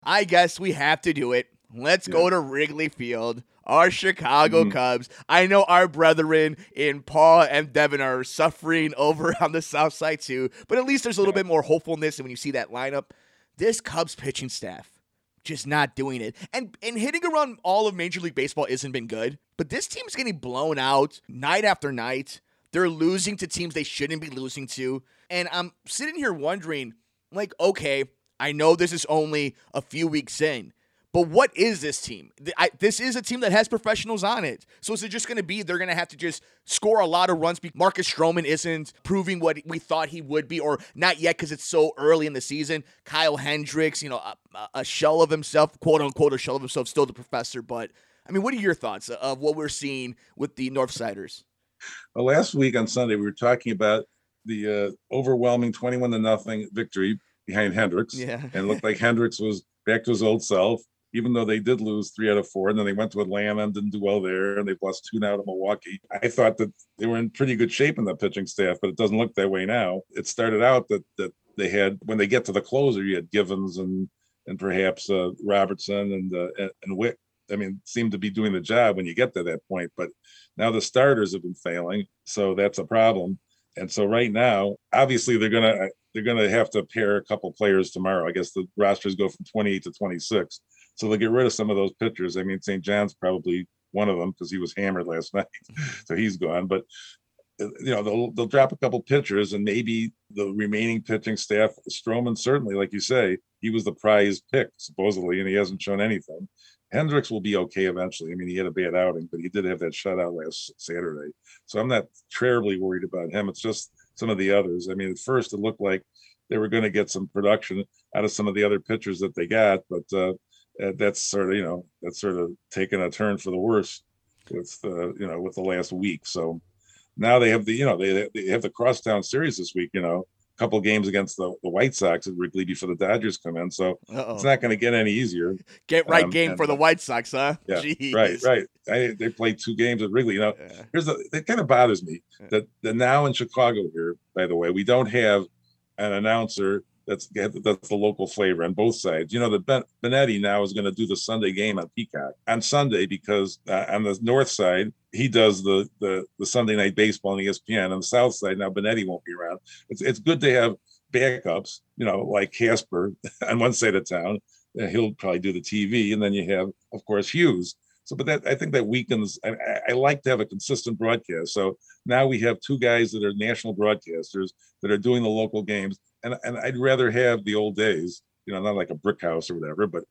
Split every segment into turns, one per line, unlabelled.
I guess we have to do it. Let's go to Wrigley Field. Our Chicago Cubs. I know our brethren in Paul and Devin are suffering over on the south side too, but at least there's a little bit more hopefulness when you see that lineup. This Cubs pitching staff just not doing it. And hitting around all of Major League Baseball isn't been good, but this team's getting blown out night after night. They're losing to teams they shouldn't be losing to. And I'm sitting here wondering, like, okay, I know this is only a few weeks in, but what is this team? This is a team that has professionals on it. So is it just going to be they're going to have to just score a lot of runs because Marcus Stroman isn't proving what we thought he would be, or not yet because it's so early in the season? Kyle Hendricks, a shell of himself, quote unquote, a shell of himself, still the professor. But, I mean, what are your thoughts of what we're seeing with the Northsiders?
Well, last week on Sunday, we were talking about the overwhelming 21-0 victory behind Hendricks.
Yeah.
And it looked like Hendricks was back to his old self, even though they did lose 3 out of 4. And then they went to Atlanta and didn't do well there. And they've lost 2 now to Milwaukee. I thought that they were in pretty good shape in the pitching staff, but it doesn't look that way now. It started out that they had, when they get to the closer, you had Givens and perhaps Robertson and Wick. I mean, seem to be doing the job when you get to that point. But now the starters have been failing, so that's a problem. And so right now, obviously, they're gonna have to pair a couple players tomorrow. I guess the rosters go from 28 to 26, so they'll get rid of some of those pitchers. I mean, St. John's probably one of them because he was hammered last night, so he's gone. But they'll drop a couple pitchers, and maybe the remaining pitching staff. Stroman, certainly, like you say, he was the prize pick supposedly, and he hasn't shown anything. Hendricks will be okay eventually. I mean, he had a bad outing, but he did have that shutout last Saturday. So I'm not terribly worried about him. It's just some of the others. I mean, at first it looked like they were going to get some production out of some of the other pitchers that they got, but that's sort of taken a turn for the worse with with the last week. So now they have they have the crosstown series this week. Couple games against the White Sox at Wrigley before the Dodgers come in, so it's not going to get any easier.
Get right game for the White Sox, huh?
Yeah,
Jeez.
right. They played 2 games at Wrigley. It kind of bothers me that now in Chicago here, by the way, we don't have an announcer that's the local flavor on both sides. That Benetti now is going to do the Sunday game on Peacock on Sunday because on the north side he does the Sunday night baseball on ESPN. On the south side now Benetti won't be around. It's good to have backups, like Casper on one side of town. He'll probably do the TV, and then you have, of course, Hughes. So, but I think that weakens. I like to have a consistent broadcast. So now we have 2 guys that are national broadcasters that are doing the local games, and I'd rather have the old days. Not like a brick house or whatever, but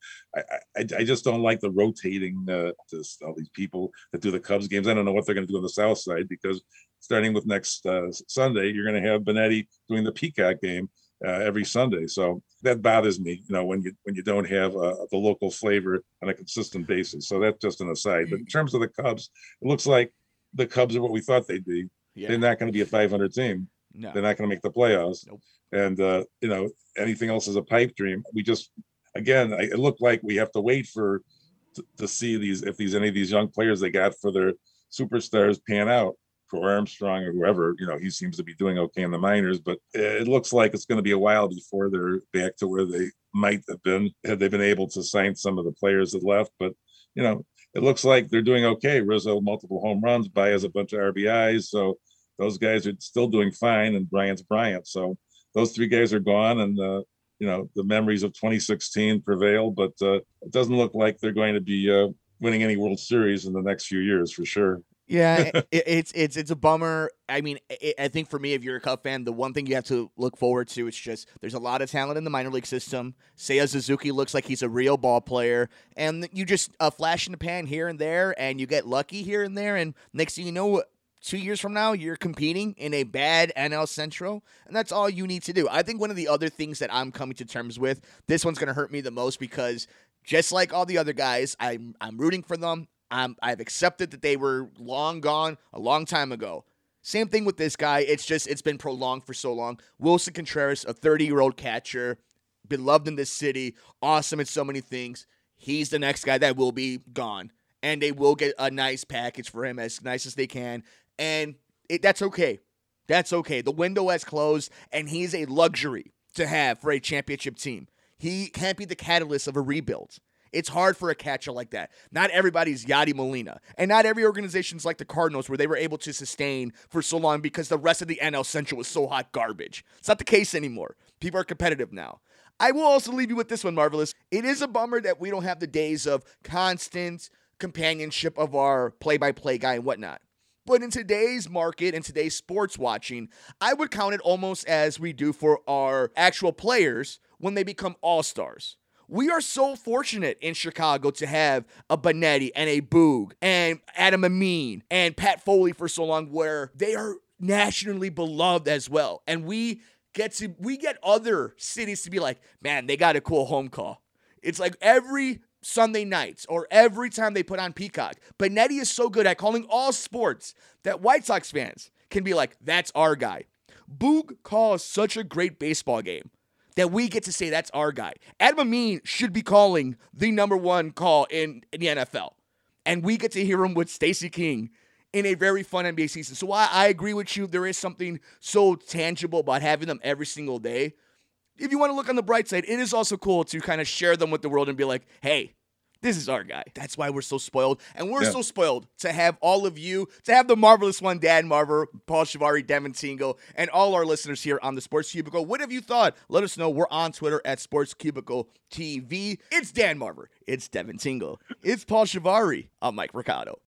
I just don't like the rotating all these people that do the Cubs games. I don't know what they're going to do on the South Side because starting with next Sunday, you're going to have Benetti doing the Peacock game every Sunday. So that bothers me, when you don't have the local flavor on a consistent basis. So that's just an aside. But in terms of the Cubs, it looks like the Cubs are what we thought they'd be. Yeah. They're not going to be a 500 team. No. They're not going to make the playoffs. Nope. And anything else is a pipe dream. We just, again, it looked like we have to wait to see if any of these young players they got for their superstars pan out. For Armstrong or whoever, he seems to be doing okay in the minors, but it looks like it's going to be a while before they're back to where they might have been had they been able to sign some of the players that left. But, it looks like they're doing okay. Rizzo, multiple home runs, Baez, a bunch of RBIs. So those guys are still doing fine, and Bryant's Bryant. So those 3 guys are gone, and, the memories of 2016 prevail, but it doesn't look like they're going to be winning any World Series in the next few years for sure.
Yeah, it's a bummer. I mean, I think for me, if you're a Cub fan, the one thing you have to look forward to is just there's a lot of talent in the minor league system. Seiya Suzuki looks like he's a real ball player, and you just flash in the pan here and there, and you get lucky here and there, and next thing you know, 2 years from now, you're competing in a bad NL Central, and that's all you need to do. I think one of the other things that I'm coming to terms with, this one's going to hurt me the most because just like all the other guys, I'm rooting for them. I've accepted that they were long gone a long time ago. Same thing with this guy. It's been prolonged for so long. Wilson Contreras, a 30-year-old catcher, beloved in this city, awesome at so many things. He's the next guy that will be gone. And they will get a nice package for him, as nice as they can. And that's okay. That's okay. The window has closed, and he's a luxury to have for a championship team. He can't be the catalyst of a rebuild. It's hard for a catcher like that. Not everybody's Yadi Molina. And not every organization's like the Cardinals where they were able to sustain for so long because the rest of the NL Central was so hot garbage. It's not the case anymore. People are competitive now. I will also leave you with this one, Marvelous. It is a bummer that we don't have the days of constant companionship of our play-by-play guy and whatnot. But in today's market and today's sports watching, I would count it almost as we do for our actual players when they become all-stars. We are so fortunate in Chicago to have a Benetti and a Boog and Adam Amin and Pat Foley for so long where they are nationally beloved as well. And we get other cities to be like, man, they got a cool home call. It's like every Sunday nights or every time they put on Peacock. Benetti is so good at calling all sports that White Sox fans can be like, that's our guy. Boog calls such a great baseball game that we get to say that's our guy. Adam Amin should be calling the number one call in the NFL. And we get to hear him with Stacey King in a very fun NBA season. So I agree with you. There is something so tangible about having them every single day. If you want to look on the bright side, it is also cool to kind of share them with the world and be like, hey, this is our guy. That's why we're so spoiled. And we're so spoiled to have all of you, to have the marvelous one, Dan Marver, Paul Shivari, Devin Tingle, and all our listeners here on the Sports Cubicle. What have you thought? Let us know. We're on Twitter at Sports Cubicle TV. It's Dan Marver. It's Devin Tingle. It's Paul Shivari. I'm Mike Mercado.